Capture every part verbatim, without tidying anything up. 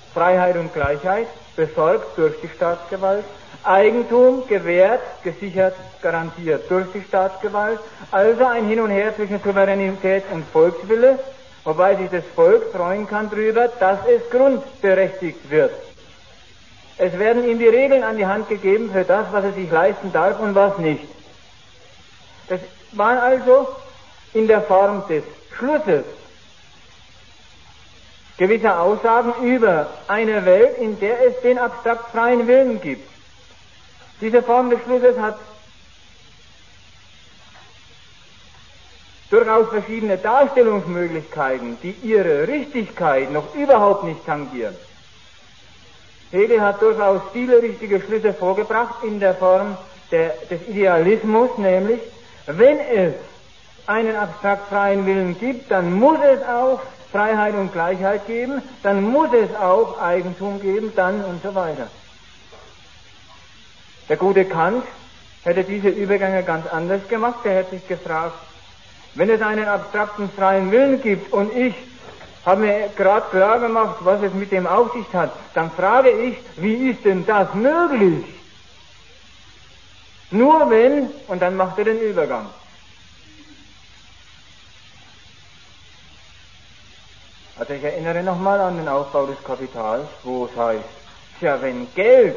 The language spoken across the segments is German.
Freiheit und Gleichheit, besorgt durch die Staatsgewalt, Eigentum gewährt, gesichert, garantiert durch die Staatsgewalt, also ein Hin und Her zwischen Souveränität und Volkswille, wobei sich das Volk freuen kann darüber, dass es grundberechtigt wird. Es werden ihm die Regeln an die Hand gegeben für das, was er sich leisten darf und was nicht. Das waren also in der Form des Schlusses gewisse Aussagen über eine Welt, in der es den abstrakt freien Willen gibt. Diese Form des Schlusses hat durchaus verschiedene Darstellungsmöglichkeiten, die ihre Richtigkeit noch überhaupt nicht tangieren. Hegel hat durchaus viele richtige Schlüsse vorgebracht in der Form der, des Idealismus, nämlich, wenn es einen abstrakt freien Willen gibt, dann muss es auch Freiheit und Gleichheit geben, dann muss es auch Eigentum geben, dann und so weiter. Der gute Kant hätte diese Übergänge ganz anders gemacht. Er hätte sich gefragt, wenn es einen abstrakten freien Willen gibt und ich habe mir gerade klar gemacht, was es mit dem auf sich hat, dann frage ich, wie ist denn das möglich? Nur wenn, und dann macht er den Übergang. Also ich erinnere nochmal an den Aufbau des Kapitals, wo es heißt, ja, wenn Geld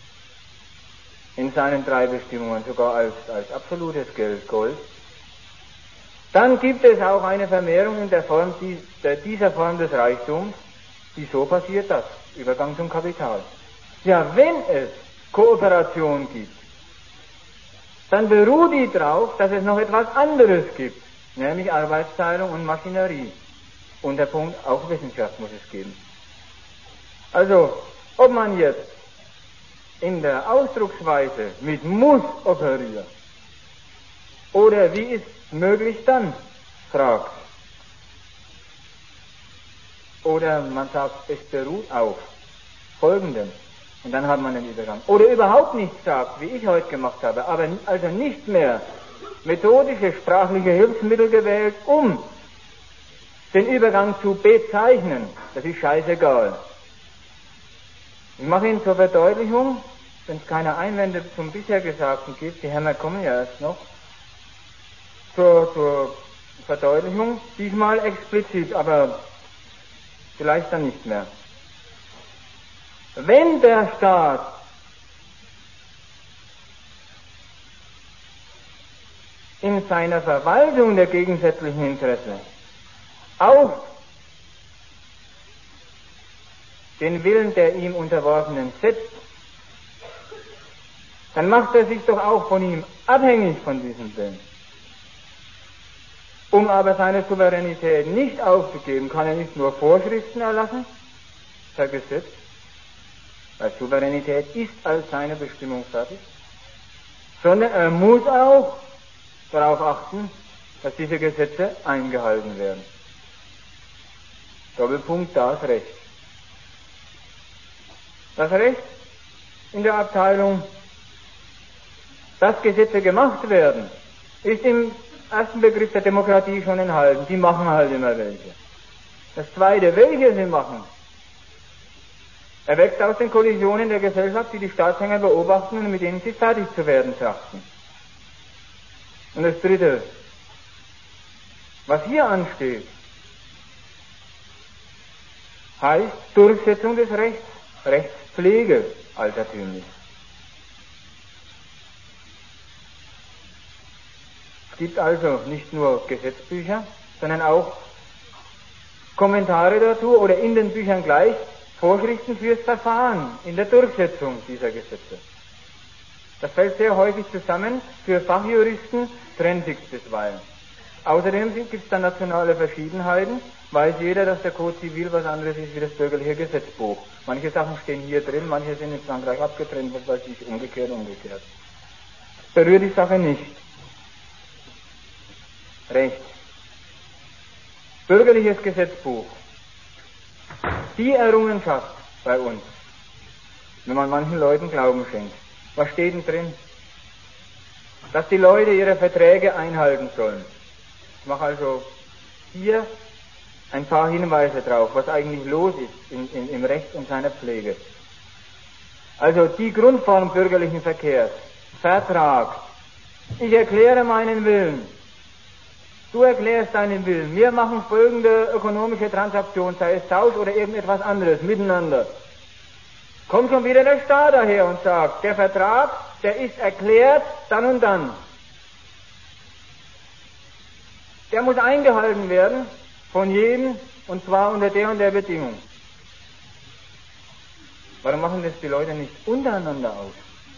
in seinen drei Bestimmungen sogar als, als absolutes Geld, Gold, dann gibt es auch eine Vermehrung in der Form dieser Form des Reichtums. Wieso passiert das? Übergang zum Kapital. Ja, wenn es Kooperation gibt, dann beruht die darauf, dass es noch etwas anderes gibt, nämlich Arbeitsteilung und Maschinerie. Und der Punkt, auch Wissenschaft muss es geben. Also, ob man jetzt in der Ausdrucksweise mit muss operiert, oder wie ist möglich dann, fragt. Oder man sagt, es beruht auf Folgendem, und dann hat man den Übergang. Oder überhaupt nicht sagt, wie ich heute gemacht habe, aber also nicht mehr methodische sprachliche Hilfsmittel gewählt, um den Übergang zu bezeichnen. Das ist scheißegal. Ich mache Ihnen zur Verdeutlichung, wenn es keine Einwände zum bisher Gesagten gibt, die Hämmer kommen ja erst noch, zur, zur Verdeutlichung, diesmal explizit, aber vielleicht dann nicht mehr. Wenn der Staat in seiner Verwaltung der gegensätzlichen Interessen auch den Willen der ihm Unterworfenen setzt, dann macht er sich doch auch von ihm abhängig von diesem Willen. Um aber seine Souveränität nicht aufzugeben, kann er nicht nur Vorschriften erlassen, per Gesetz, weil Souveränität ist als seine Bestimmung fertig, sondern er muss auch darauf achten, dass diese Gesetze eingehalten werden. Doppelpunkt, das Recht. Das Recht in der Abteilung, dass Gesetze gemacht werden, ist im ersten Begriff der Demokratie schon enthalten. Die machen halt immer welche. Das zweite, welche sie machen, erwächst aus den Kollisionen der Gesellschaft, die die Staatshänger beobachten und mit denen sie fertig zu werden trachten. Und das dritte, was hier ansteht, heißt Durchsetzung des Rechts, Rechtspflege altertümlich. Es gibt also nicht nur Gesetzbücher, sondern auch Kommentare dazu oder in den Büchern gleich Vorschriften fürs Verfahren in der Durchsetzung dieser Gesetze. Das fällt sehr häufig zusammen, für Fachjuristen trennt sich bisweilen. Außerdem gibt es dann nationale Verschiedenheiten, weiß jeder, dass der Code Zivil was anderes ist wie das bürgerliche Gesetzbuch. Manche Sachen stehen hier drin, manche sind in Frankreich abgetrennt, was weiß ich, umgekehrt, umgekehrt. Berührt die Sache nicht. Recht. Bürgerliches Gesetzbuch. Die Errungenschaft bei uns, wenn man manchen Leuten Glauben schenkt. Was steht denn drin? Dass die Leute ihre Verträge einhalten sollen. Ich mache also hier ein paar Hinweise drauf, was eigentlich los ist in, in, im Recht und seiner Pflege. Also die Grundform bürgerlichen Verkehrs, Vertrag. Ich erkläre meinen Willen. Du erklärst deinen Willen. Wir machen folgende ökonomische Transaktion, sei es Tausch oder irgendetwas anderes, miteinander. Kommt schon wieder der Staat daher und sagt, der Vertrag, der ist erklärt, dann und dann. Der muss eingehalten werden von jedem, und zwar unter der und der Bedingung. Warum machen das die Leute nicht untereinander aus?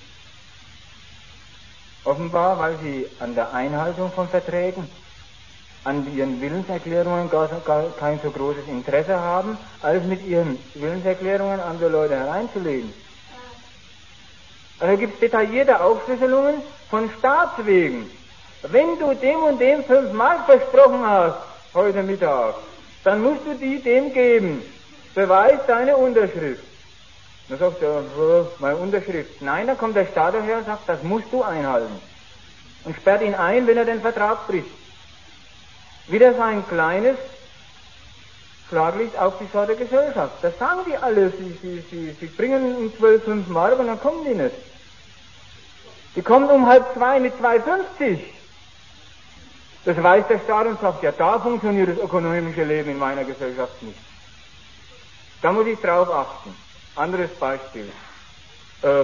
Offenbar, weil sie an der Einhaltung von Verträgen, an ihren Willenserklärungen gar, gar kein so großes Interesse haben, als mit ihren Willenserklärungen andere Leute hereinzulegen. Also gibt es detaillierte Aufschlüsselungen von Staatswegen. Wenn du dem und dem fünf Mark versprochen hast, heute Mittag, dann musst du die dem geben. Beweis deine Unterschrift. Dann sagt er, meine Unterschrift. Nein, dann kommt der Staat daher und sagt, das musst du einhalten. Und sperrt ihn ein, wenn er den Vertrag bricht. Wieder so ein kleines Schlaglicht auf die Sorte Gesellschaft. Das sagen die alle, sie, sie, sie, sie bringen um zwölf, fünf Mark und dann kommen die nicht. Die kommen um halb zwei mit zwei fünfzig. Das weiß der Staat und sagt, ja, da funktioniert das ökonomische Leben in meiner Gesellschaft nicht. Da muss ich drauf achten. Anderes Beispiel. Äh,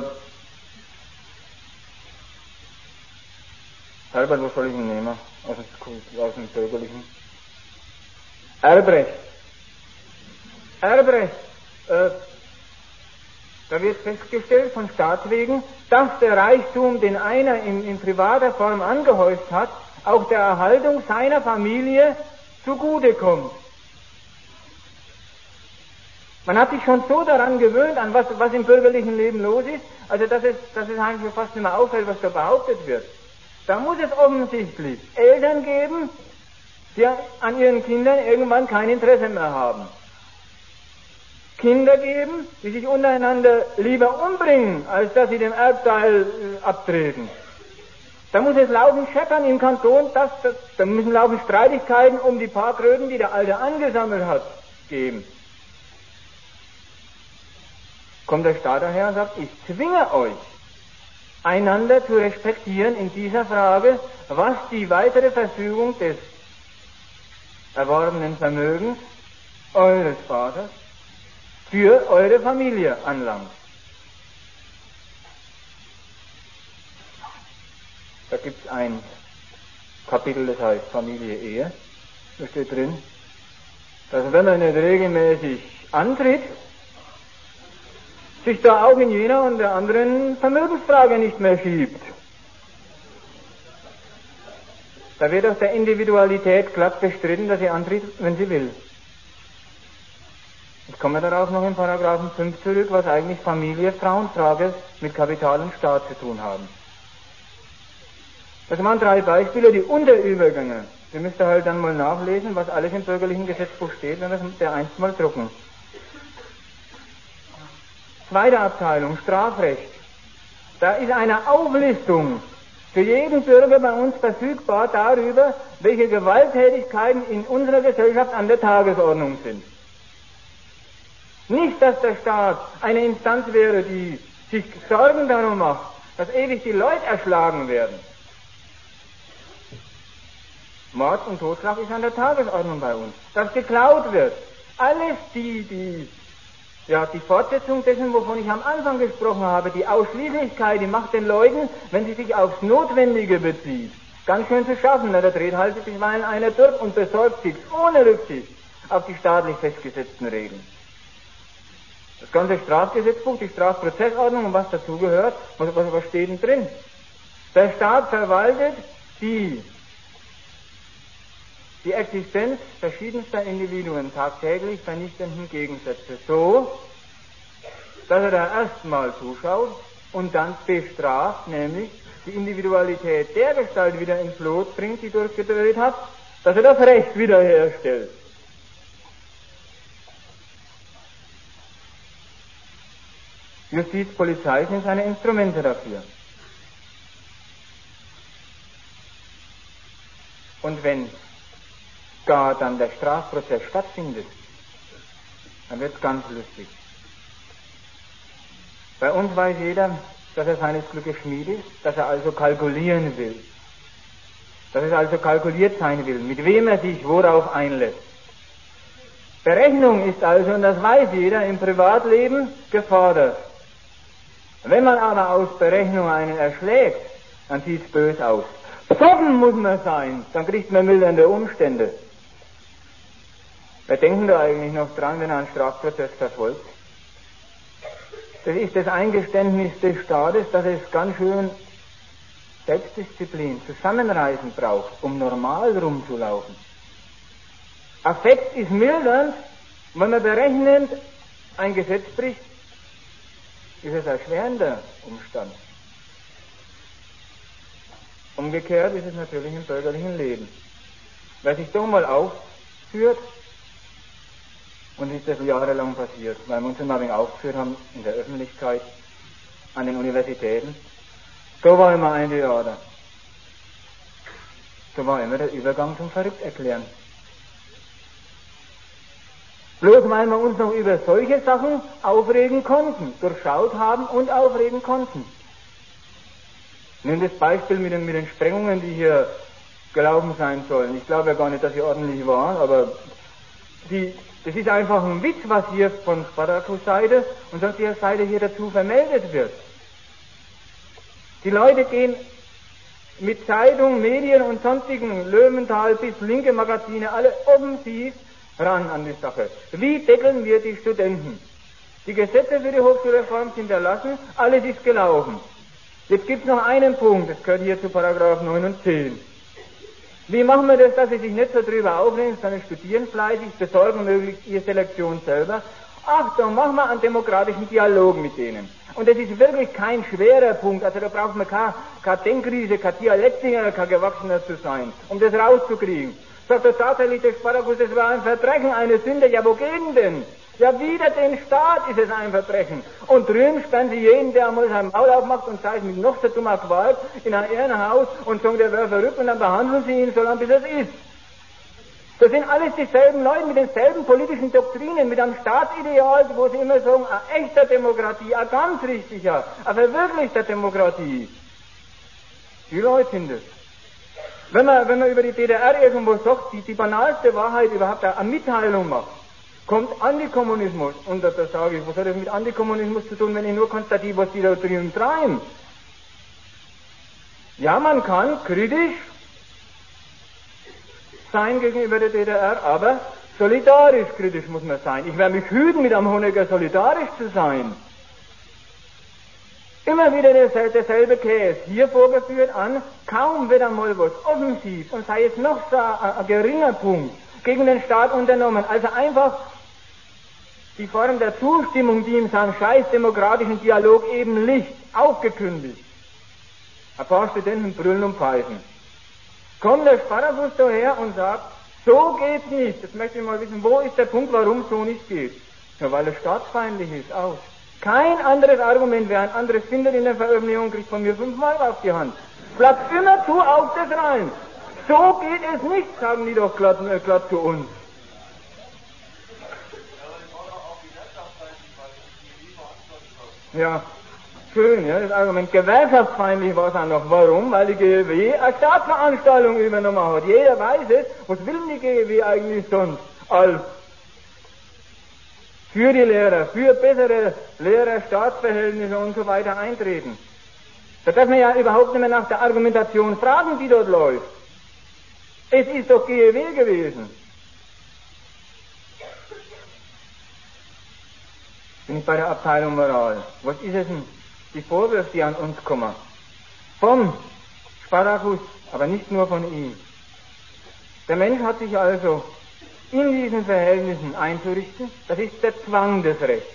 Herbert, was soll ich denn nehmen? Aus dem, aus dem Bürgerlichen. Erbrecht. Erbrecht. Äh, da wird festgestellt von Staatswegen, dass der Reichtum, den einer in, in privater Form angehäuft hat, auch der Erhaltung seiner Familie zugutekommt. Man hat sich schon so daran gewöhnt, an was, was im bürgerlichen Leben los ist, also dass es, dass es eigentlich fast nicht mehr auffällt, was da behauptet wird. Da muss es offensichtlich Eltern geben, die an ihren Kindern irgendwann kein Interesse mehr haben. Kinder geben, die sich untereinander lieber umbringen, als dass sie dem Erbteil äh, abtreten. Da muss es laufend scheppern im Kanton, dass, dass, da müssen laufend Streitigkeiten um die paar Kröten, die der Alte angesammelt hat, geben. Kommt der Staat daher und sagt, ich zwinge euch, einander zu respektieren in dieser Frage, was die weitere Verfügung des erworbenen Vermögens eures Vaters für eure Familie anlangt. Da gibt es ein Kapitel, das heißt Familie, Ehe. Da steht drin, dass wenn man nicht regelmäßig antritt, sich da auch in jener und der anderen Vermögensfrage nicht mehr schiebt. Da wird aus der Individualität glatt bestritten, dass sie antritt, wenn sie will. Ich komme darauf noch in Paragraphen fünf zurück, was eigentlich Familie, Frauenfrage mit Kapital und Staat zu tun haben. Das waren drei Beispiele, die Unterübergänge. Sie müsst ihr halt dann mal nachlesen, was alles im bürgerlichen Gesetzbuch steht, wenn wir es der einst mal drucken. Zweite Abteilung, Strafrecht. Da ist eine Auflistung für jeden Bürger bei uns verfügbar darüber, welche Gewalttätigkeiten in unserer Gesellschaft an der Tagesordnung sind. Nicht, dass der Staat eine Instanz wäre, die sich Sorgen darum macht, dass ewig die Leute erschlagen werden. Mord und Totschlag ist an der Tagesordnung bei uns. Dass geklaut wird. Alles die, die, ja, die Fortsetzung dessen, wovon ich am Anfang gesprochen habe, die Ausschließlichkeit, die macht den Leuten, wenn sie sich aufs Notwendige bezieht, ganz schön zu schaffen. Da dreht halt bisweilen einer durch und besorgt sich ohne Rücksicht auf die staatlich festgesetzten Regeln. Das ganze Strafgesetzbuch, die Strafprozessordnung und was dazugehört, was, was, was steht denn drin? Der Staat verwaltet die die Existenz verschiedenster Individuen tagtäglich vernichtenden Gegensätze so, dass er da erstmal zuschaut und dann bestraft, nämlich die Individualität der Gestalt wieder ins Lot bringt, die durchgedreht hat, dass er das Recht wiederherstellt. Justiz, Polizei sind seine Instrumente dafür. Und wenn gar dann der Strafprozess stattfindet, dann wird es ganz lustig. Bei uns weiß jeder, dass er seines Glückes Schmied ist, dass er also kalkulieren will. Dass es also kalkuliert sein will, mit wem er sich worauf einlässt. Berechnung ist also, und das weiß jeder, im Privatleben gefordert. Wenn man aber aus Berechnung einen erschlägt, dann sieht es böse aus. Besoffen muss man sein, dann kriegt man mildernde Umstände. Wer denken da eigentlich noch dran, wenn er einen Strafprozess verfolgt? Das ist das Eingeständnis des Staates, dass es ganz schön Selbstdisziplin, Zusammenreißen braucht, um normal rumzulaufen. Affekt ist mildernd, wenn man berechnend ein Gesetz bricht, ist es ein erschwerender Umstand. Umgekehrt ist es natürlich im bürgerlichen Leben. Wer sich doch mal aufführt, und ist das jahrelang passiert, weil wir uns immer ein wenig aufgeführt haben in der Öffentlichkeit, an den Universitäten, so war immer ein Theater. So war immer der Übergang zum Verrückterklären. Bloß weil wir uns noch über solche Sachen aufregen konnten, durchschaut haben und aufregen konnten. Nimm das Beispiel mit den, mit den Sprengungen, die hier gelaufen sein sollen. Ich glaube ja gar nicht, dass sie ordentlich waren, aber die, das ist einfach ein Witz, was hier von Spartacus Seite und von der Seite hier dazu vermeldet wird. Die Leute gehen mit Zeitung, Medien und sonstigen Löwenthal bis linke Magazine alle offensiv ran an die Sache. Wie deckeln wir die Studenten? Die Gesetze für die Hochschulreform sind erlassen, alles ist gelaufen. Jetzt gibt es noch einen Punkt, das gehört hier zu Paragraph neun und zehn. Wie machen wir das, dass sie sich nicht so drüber aufregen, sondern studieren fleißig, besorgen möglichst ihre Selektion selber? Achtung, machen wir einen demokratischen Dialog mit denen. Und das ist wirklich kein schwerer Punkt, also da braucht man keine, keine Denkriese, kein Dialektiker, kein Gewachsener zu sein, um das rauszukriegen. Sagt er tatsächlich, der Spartacus, das war ein Verbrechen, eine Sünde, ja wogegen denn? Ja, wider den Staat ist es ein Verbrechen. Und drüben sperren sie jeden, der einmal sein Maul aufmacht und sei es mit noch so dummer Gewalt, in ein Ehrenhaus und sagen, der wäre verrückt und dann behandeln sie ihn so lange, bis es ist. Das sind alles dieselben Leute mit denselben politischen Doktrinen, mit einem Staatsideal, wo sie immer sagen, eine echte Demokratie, eine ganz richtige, eine verwirklichte Demokratie. Die Leute sind es. Wenn man, wenn man über die D D R irgendwo sagt, die, die banalste Wahrheit überhaupt eine Mitteilung macht, kommt Antikommunismus. Und da, da sage ich, was hat das mit Antikommunismus zu tun, wenn ich nur konstatiere, was die da drüben treiben? Ja, man kann kritisch sein gegenüber der D D R, aber solidarisch kritisch muss man sein. Ich werde mich hüten, mit einem Honecker solidarisch zu sein. Immer wieder derselbe Käse, hier vorgeführt an, kaum wird einmal was offensiv, und sei es noch so ein, ein geringer Punkt, gegen den Staat unternommen. Also einfach die Form der Zustimmung, die in seinem scheiß demokratischen Dialog eben liegt, aufgekündigt. Ein paar Studenten brüllen und pfeifen. Kommt der Spartacus daher und sagt, so geht's nicht. Jetzt möchte ich mal wissen, wo ist der Punkt, warum so nicht geht? Ja, weil es staatsfeindlich ist, aus. Kein anderes Argument, wer ein anderes findet in der Veröffentlichung, kriegt von mir fünfmal auf die Hand. Bleibt immer zu auf das rein. So geht es nicht, sagen die doch glatt, äh, glatt zu uns. Ja, schön, ja, das Argument. Gewerkschaftsfeindlich war es auch noch. Warum? Weil die G E W eine Staatsveranstaltung übernommen hat. Jeder weiß es. Was will die G E W eigentlich sonst? Als für die Lehrer, für bessere Lehrer-Staatsverhältnisse und so weiter eintreten. Da darf man ja überhaupt nicht mehr nach der Argumentation fragen, die dort läuft. Es ist doch G E W gewesen. Bin ich bei der Abteilung Moral. Was ist es denn? Die Vorwürfe, die an uns kommen. Vom Spartacus, aber nicht nur von ihm. Der Mensch hat sich also in diesen Verhältnissen einzurichten, das ist der Zwang des Rechts.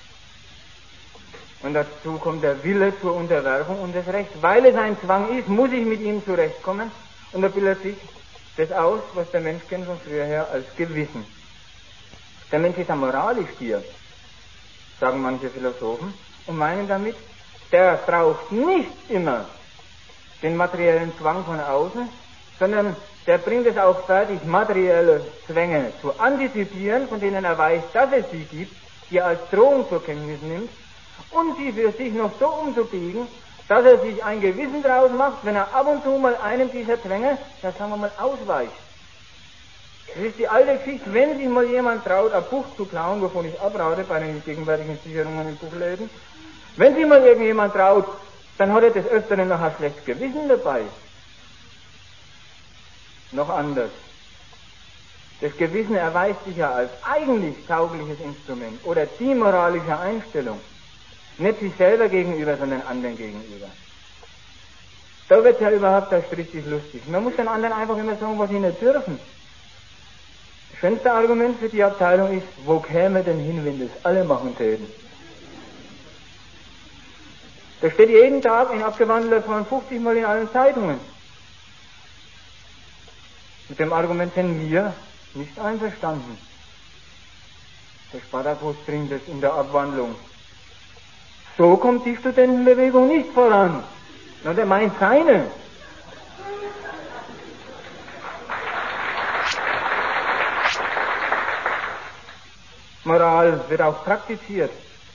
Und dazu kommt der Wille zur Unterwerfung und des Rechts. Weil es ein Zwang ist, muss ich mit ihm zurechtkommen, und da bildet sich das aus, was der Mensch kennt von früher her als Gewissen. Der Mensch ist ein Moralstier, sagen manche Philosophen, und meinen damit, der braucht nicht immer den materiellen Zwang von außen, sondern der bringt es auch fertig, materielle Zwänge zu antizipieren, von denen er weiß, dass es sie gibt, die er als Drohung zur Kenntnis nimmt, und sie für sich noch so umzubiegen, dass er sich ein Gewissen draus macht, wenn er ab und zu mal einem dieser Zwänge, ja sagen wir mal, ausweicht. Das ist die alte Geschichte, wenn sich mal jemand traut, ein Buch zu klauen, wovon ich abrate bei den gegenwärtigen Sicherungen in Buchläden, wenn sich mal irgendjemand traut, dann hat er des Öfteren noch ein schlechtes Gewissen dabei. Noch anders. Das Gewissen erweist sich ja als eigentlich taugliches Instrument oder die moralische Einstellung. Nicht sich selber gegenüber, sondern anderen gegenüber. Da wird ja überhaupt erst richtig lustig. Man muss den anderen einfach immer sagen, was sie nicht dürfen. Das schönste Argument für die Abteilung ist, wo käme denn hin, wenn das alle machen täten? Das steht jeden Tag in abgewandelter Form fünfzig Mal in allen Zeitungen. Mit dem Argument sind wir nicht einverstanden. Der Spartakus bringt es in der Abwandlung. So kommt die Studentenbewegung nicht voran. Und er meint seine. Moral wird auch praktiziert.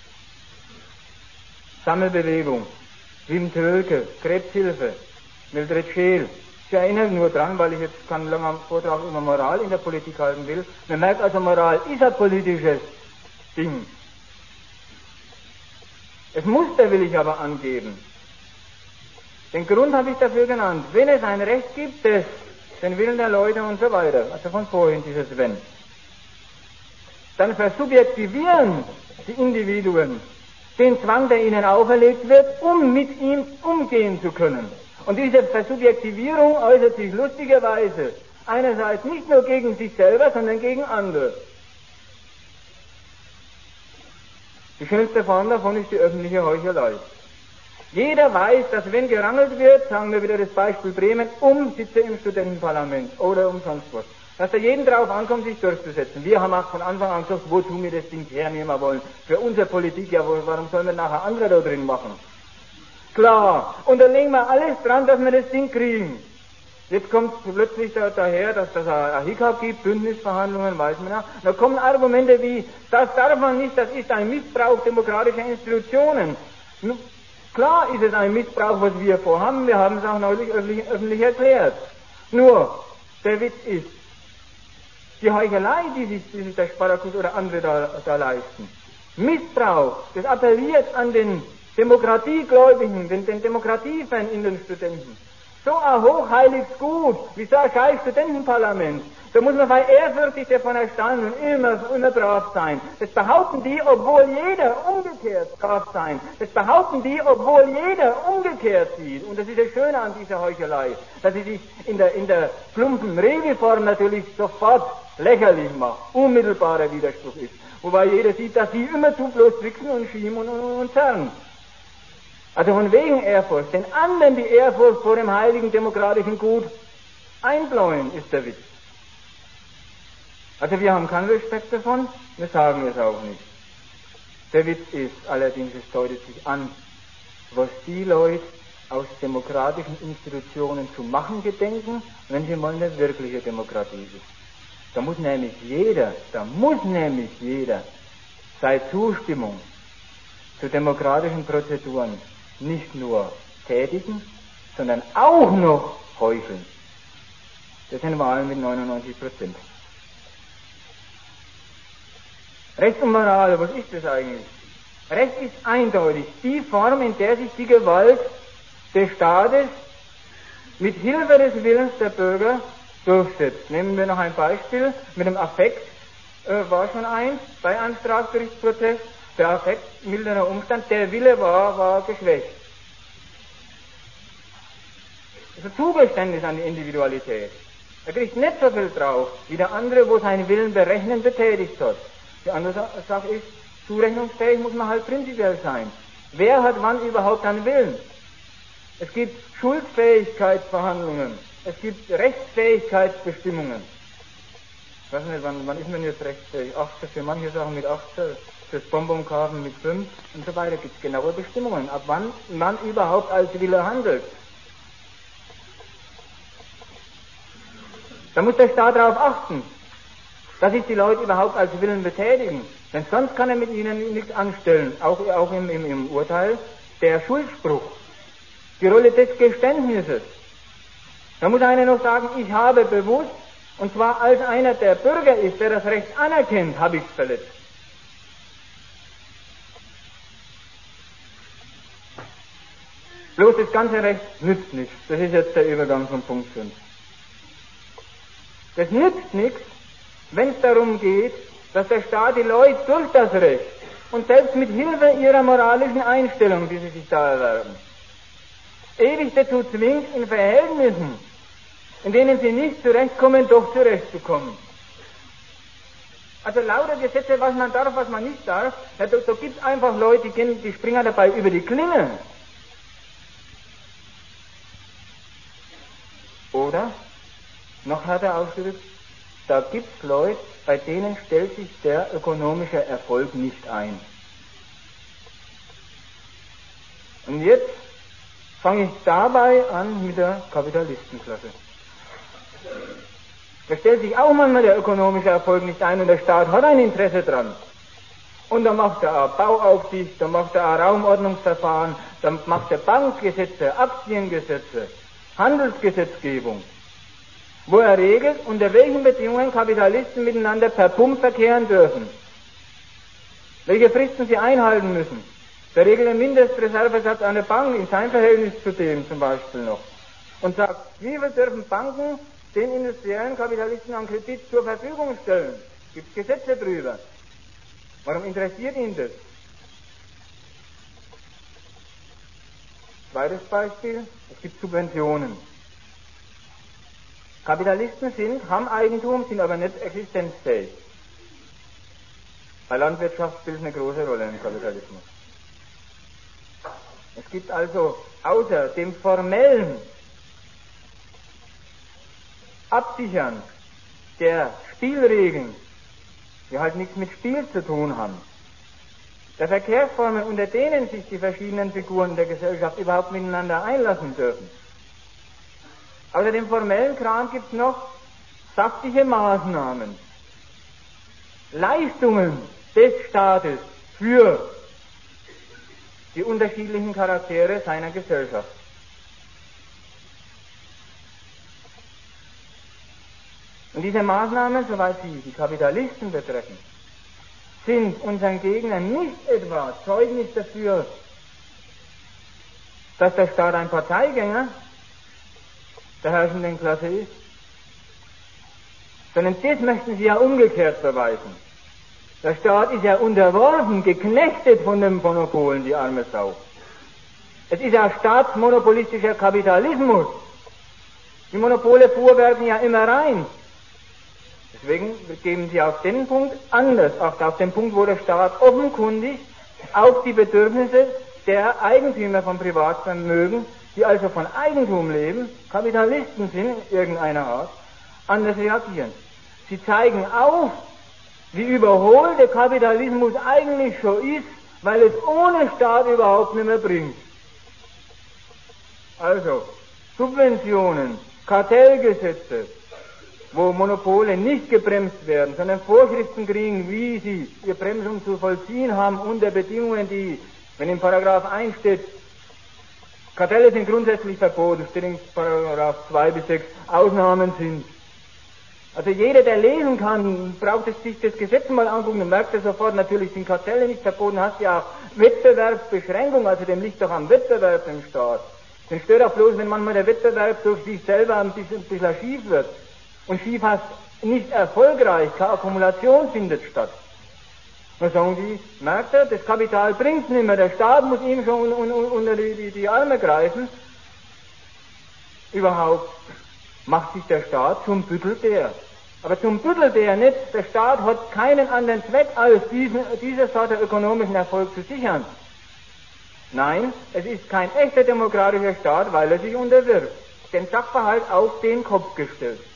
Sammelbewegung, Wim Tölke, Krebshilfe, Mildred Scheel. Ich erinnere nur dran, weil ich jetzt keinen langen Vortrag über Moral in der Politik halten will. Man merkt also, Moral ist ein politisches Ding. Das Muster will ich aber angeben. Den Grund habe ich dafür genannt. Wenn es ein Recht gibt, das den Willen der Leute und so weiter, also von vorhin dieses Wenn, dann versubjektivieren die Individuen den Zwang, der ihnen auferlegt wird, um mit ihm umgehen zu können. Und diese Versubjektivierung äußert sich lustigerweise einerseits nicht nur gegen sich selber, sondern gegen andere. Die schönste Form davon ist die öffentliche Heuchelei. Jeder weiß, dass wenn gerangelt wird, sagen wir wieder das Beispiel Bremen, um Sitze im Studentenparlament oder um sonst was, dass da jeden drauf ankommt, sich durchzusetzen. Wir haben auch von Anfang an gesagt, wozu wir das Ding hernehmen wollen. Für unsere Politik, ja, warum sollen wir nachher andere da drin machen? Klar, und dann legen wir alles dran, dass wir das Ding kriegen. Jetzt kommt plötzlich da, daher, dass das ein Hickhack gibt, Bündnisverhandlungen, weiß man ja. Da kommen Argumente wie, das darf man nicht, das ist ein Missbrauch demokratischer Institutionen. Klar ist es ein Missbrauch, was wir vorhaben, wir haben es auch neulich öffentlich, öffentlich erklärt. Nur, der Witz ist, die Heuchelei, die sich, die sich der Spartakus oder andere da, da leisten, Missbrauch, das appelliert an den Demokratiegläubigen, den, den Demokratiefan in den Studenten. So ein hochheiliges Gut, wie so ein scheiß Studentenparlament, da muss man bei ehrfürchtig davon erstaunen und immer, immer brav sein. Das behaupten die, obwohl jeder umgekehrt brav sein. Das behaupten die, obwohl jeder umgekehrt sieht. Und das ist das Schöne an dieser Heuchelei, dass sie sich in der, in der plumpen Regelform natürlich sofort lächerlich macht, unmittelbarer Widerspruch ist. Wobei jeder sieht, dass sie immer zu bloß tricksen und schieben und, und, und zerren. Also von wegen Ehrfurcht, den anderen die Ehrfurcht vor dem heiligen demokratischen Gut einbläuen, ist der Witz. Also wir haben keinen Respekt davon, wir sagen es auch nicht. Der Witz ist allerdings, es deutet sich an, was die Leute aus demokratischen Institutionen zu machen gedenken, wenn sie mal eine wirkliche Demokratie ist. Da muss nämlich jeder, da muss nämlich jeder seine Zustimmung zu demokratischen Prozeduren nicht nur tätigen, sondern auch noch heucheln. Das sind Wahlen mit neunundneunzig Prozent. Recht und Moral, was ist das eigentlich? Recht ist eindeutig die Form, in der sich die Gewalt des Staates mit Hilfe des Willens der Bürger durchsetzt. Nehmen wir noch ein Beispiel. Mit dem Affekt äh, war schon eins bei einem Strafgerichtsprozess. Der Affekt, milderer Umstand, der Wille war, war geschwächt. Das ist ein Zugeständnis an die Individualität. Er kriegt nicht so viel drauf, wie der andere, wo seinen Willen berechnend betätigt hat. Die andere Sache ist, zurechnungsfähig muss man halt prinzipiell sein. Wer hat wann überhaupt einen Willen? Es gibt Schuldfähigkeitsverhandlungen, es gibt Rechtsfähigkeitsbestimmungen. Ich weiß nicht, wann, wann ist man jetzt rechtsfähig? achtzehn, für manche Sachen mit achtzehn, fürs Bonbonkaufen mit fünf und so weiter gibt es genaue Bestimmungen, ab wann man überhaupt als Wille handelt. Da muss der Staat darauf achten, dass sich die Leute überhaupt als Willen betätigen. Denn sonst kann er mit ihnen nichts anstellen. Auch, auch im, im, im Urteil der Schuldspruch. Die Rolle des Geständnisses. Da muss einer noch sagen, ich habe bewusst, und zwar als einer, der Bürger ist, der das Recht anerkennt, habe ich es verletzt. Bloß das ganze Recht nützt nichts. Das ist jetzt der Übergang von Punkt fünf. Das nützt nichts, wenn es darum geht, dass der Staat die Leute durch das Recht und selbst mit Hilfe ihrer moralischen Einstellung, die sie sich da erwerben, ewig dazu zwingt, in Verhältnissen, in denen sie nicht zurechtkommen, doch zurechtzukommen. Also lauter Gesetze, was man darf, was man nicht darf, ja, da, da gibt es einfach Leute, die, gehen, die springen dabei über die Klinge. Oder, noch härter ausgedrückt, da gibt es Leute, bei denen stellt sich der ökonomische Erfolg nicht ein. Und jetzt fange ich dabei an mit der Kapitalistenklasse. Da stellt sich auch manchmal der ökonomische Erfolg nicht ein und der Staat hat ein Interesse dran. Und dann macht er auch Bauaufsicht, dann macht er auch Raumordnungsverfahren, dann macht er Bankgesetze, Aktiengesetze, Handelsgesetzgebung, wo er regelt, unter welchen Bedingungen Kapitalisten miteinander per Pump verkehren dürfen, welche Fristen sie einhalten müssen. Der regelt den Mindestreservesatz einer Bank in sein Verhältnis zu dem zum Beispiel noch und sagt, wie viel dürfen Banken den industriellen Kapitalisten an Kredit zur Verfügung stellen. Gibt es Gesetze drüber. Warum interessiert ihn das? Zweites Beispiel, es gibt Subventionen. Kapitalisten sind, haben Eigentum, sind aber nicht existenzfähig. Bei Landwirtschaft spielt eine große Rolle im Kapitalismus. Es gibt also außer dem formellen Absichern der Spielregeln, die halt nichts mit Spiel zu tun haben, der Verkehrsformen, unter denen sich die verschiedenen Figuren der Gesellschaft überhaupt miteinander einlassen dürfen. Außer dem formellen Kram gibt es noch sachliche Maßnahmen, Leistungen des Staates für die unterschiedlichen Charaktere seiner Gesellschaft. Und diese Maßnahmen, soweit sie die Kapitalisten betreffen, sind unseren Gegnern nicht etwa Zeugnis dafür, dass der Staat ein Parteigänger der herrschenden Klasse ist, sondern das möchten sie ja umgekehrt beweisen. Der Staat ist ja unterworfen, geknechtet von den Monopolen, die arme Sau. Es ist ja staatsmonopolistischer Kapitalismus. Die Monopole fuhrwerken ja immer rein. Deswegen geben sie auf den Punkt anders, auch auf den Punkt, wo der Staat offenkundig auf die Bedürfnisse der Eigentümer von Privatvermögen, die also von Eigentum leben, Kapitalisten sind in irgendeiner Art, anders reagieren. Sie zeigen auf, wie überholt der Kapitalismus eigentlich schon ist, weil es ohne Staat überhaupt nicht mehr bringt. Also, Subventionen, Kartellgesetze, wo Monopole nicht gebremst werden, sondern Vorschriften kriegen, wie sie ihre Bremsung zu vollziehen haben unter Bedingungen, die, wenn in Paragraph eins steht, Kartelle sind grundsätzlich verboten, steht in Paragraph zwei bis sechs, Ausnahmen sind. Also jeder, der lesen kann, braucht es sich das Gesetz mal angucken und merkt er sofort, natürlich sind Kartelle nicht verboten, hast ja auch Wettbewerbsbeschränkung, also dem liegt doch am Wettbewerb im Staat. Den stört auch bloß, wenn manchmal der Wettbewerb durch sich selber ein bisschen, ein bisschen schief wird. Und schief heißt nicht erfolgreich, keine Akkumulation findet statt. Dann sagen die, merkt er, das Kapital bringt's nicht mehr, der Staat muss ihm schon un, un, unter die, die, die Arme greifen. Überhaupt macht sich der Staat zum Büttelbär. Aber zum Büttelbär nicht, der Staat hat keinen anderen Zweck, als diesen, diese Sorte ökonomischen Erfolg zu sichern. Nein, es ist kein echter demokratischer Staat, weil er sich unterwirft, den Sachverhalt auf den Kopf gestellt.